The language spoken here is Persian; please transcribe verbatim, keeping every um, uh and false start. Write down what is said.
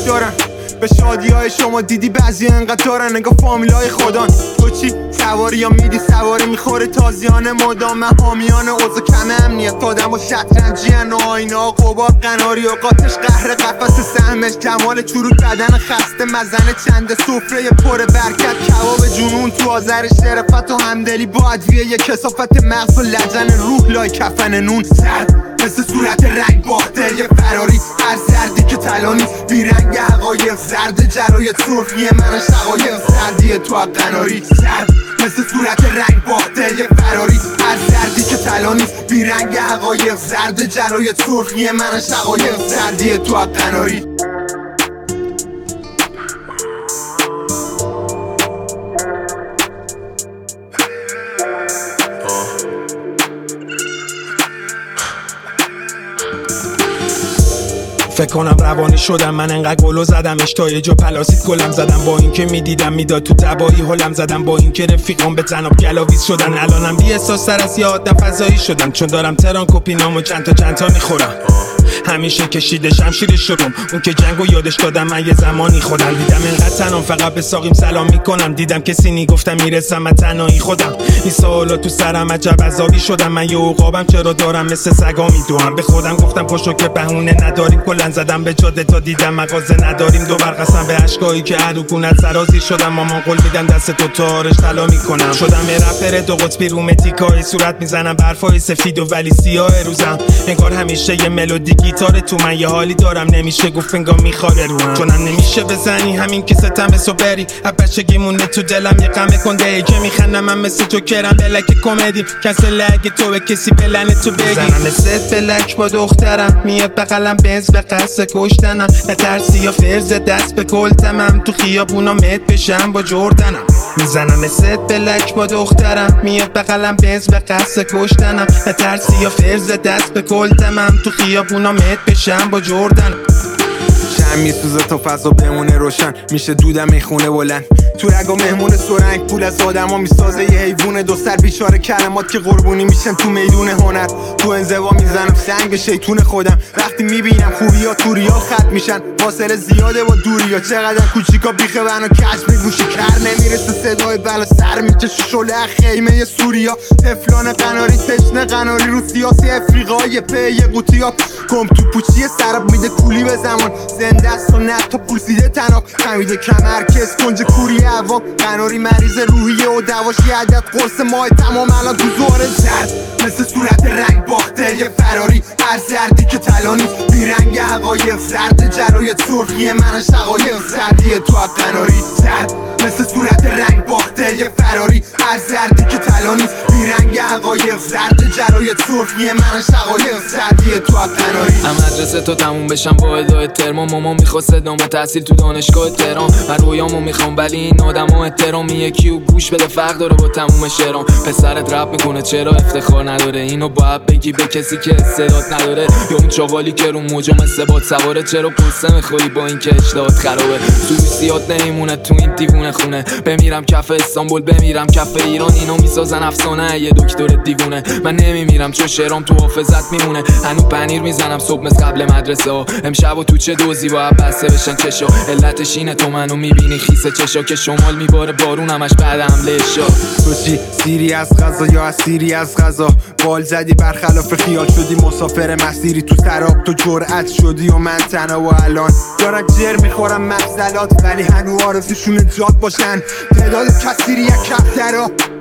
دارن. به شادی های شما دیدی بعضی انقدر دارن انگاه فامیل های خودان. تو چی سواری یا میدی سواری میخوره تازیانه مدام. من حامیان اوضاع کم امنیت آدم و شطرنجیان و آینه ها قبار قناری و قاتش قهر قفص سهمش کمال چروک بدن خسته مزن چند سفره پر برکت کباب جنون تو آذر شرفت و همدلی با ادویه یک کثافت مغز و لجن روح لای کفن نون. سرد مثل صورت رنگ باخته یه فراری هر زردی که طلا نیست بیرنگ حقایق زرد جرای سرخیه من شقایق زردی تو قناری. سرد مثل صورت رنگ باخته یه فراری هر زردی که طلا نیست بیرنگ حقایق زرد جرای سرخیه من شقایق زردی تو قناری. فکر کنم روانی شدم من انقدر گلو زدم تا یه جا پلاسید گلم زدم با اینکه میدیدم میداد تو تبایی هلم زدم با اینکه رفیقام به تناب گلاویز شدن. الانم بی احساس تر از یه آدم فضایی شدم چون دارم تران کپینامو چند تا چند تا میخورم. همیشه کشیده شمشیر شدم اون که جنگو یادش دادم من یه زمانی خودم. دیدم اینقدر تنام فقط به ساقیم سلام میکنم. دیدم کسی نی گفتم میرسم من تنهایی خودم. این سوالا تو سرم عجب عذابی شدم. من یه عقابم چرا دارم مثل سگا میدوام. به خودم گفتم پاشو که بهونه نداریم کلن زدم به جاده تا دیدم مغازه نداریم. دوبار قسم به اشکایی که عروقونت سرازی شدم. مامان قول میدم دست تو تارش طلا میکنم. شدم یه رپر دو قطبی رومتیکای صورت میزنم برفای سفید و ولی سیاه روزم. انگار همیشه یه ملودی گیتار تو من یه حالی دارم نمیشه گفت انگار میخواره روم. چونم نمیشه بزنی همین که ستم بسو بری بچگی مونه تو دلم یه غم کنده ای که میخندم من مثل تو کرم بلک کمدی کسی لگه تو به کسی بلنه تو بگی زنم ست بلک با دخترم میاد بغلم بنز به قصد کشتنم نترسی یا فرز دست به کلتمم تو خیابونا مت بشم با جردنم. میزنم ست بلک با دخترم میاد بغلم بنز به قصد کشتنم نترسی یا فرز دست به کلتمم تو خیابونا مت بشم با جردنم. شم میسوزه تا فضا بمونه روشن میشه دودم میخونه بلند تو رگا مهمون سرنگ پول از آدم ها میسازه یه حیوونه دو سر بیچاره کلمات که قربونی میشن تو میدون هنر. تو انزوا میزنم سنگ به شیطون خودم وقتی میبینم خوبی ها تو ریال خط میشن. فاصله زیاده با دوری ها چقدر کوچیکا بیخه بنا کش میگوشی کر نمیرسه صدای بلا سر میکشه شله خیمه ی سوریا. تفلان قناری تشنه قناری رو سیاسی افریقای پی قوطی ها کم تو پوچی سراب میده کولی به زمان زنده است و نه تا پولسیده تناب خمیده کمر کس کنج کوری عوام قناری مریض روحیه و دواشی عدد قرص ماه تمام الان تو زوار زرد مثل صورت رنگ باخته یه فراری هر زردی که طلا نیست بیرنگ حقایق زرد جرای سرخیه من شقایق زردی تو قناری. زرد مثل صورت رنگ باخته یه فراری هر زردی که طلا نیست بیرنگ حقایق زرد جرای سرخیه من شقایق زردی تو قناری. هم مدرسه تا تموم بشم با ادای ترما مامان میخواست ادامه تحصیل تو دانشگاه تهران. من رویامو میخوام ولی این آدمو احترامی یکی و گوش بده فرق داره با تموم شعرام. پسرت رپ میکنه چرا افتخار نداره اینو باید بگی به کسی که استعداد نداره. یا اون چاقالی که رو موجا مثل باد سواره چرا پوسته میخوری با این که اشتهات خرابه. سوئیسیات نمیمونه تو این دیوونه خونه بمیرم کف استانبول بمیرم کف ایران. اینو میسازن افسانه یه دکتر دیوونه. من نمیمیرم چون شعرام تو حافظت میمونه. هنو پنیر میزنم صبح مثل قبل مدرسه ها. امشب و تو چه دوزی باید بسته بشن چشا. علتش اینه تو منو میبینی خیسه چشا که شمال میباره بارون همش بعد حمله شا. تو چی سیری از غذا یا اسیری از غذا بال زدی برخلاف خیال شدی مسافر مسیری تو سراب تو جرأت شدی و من تنها و الان دارن جر میخورم مفصلات ولی هنو آرزوشون جاد باشن تعداد کثیری یک کفترا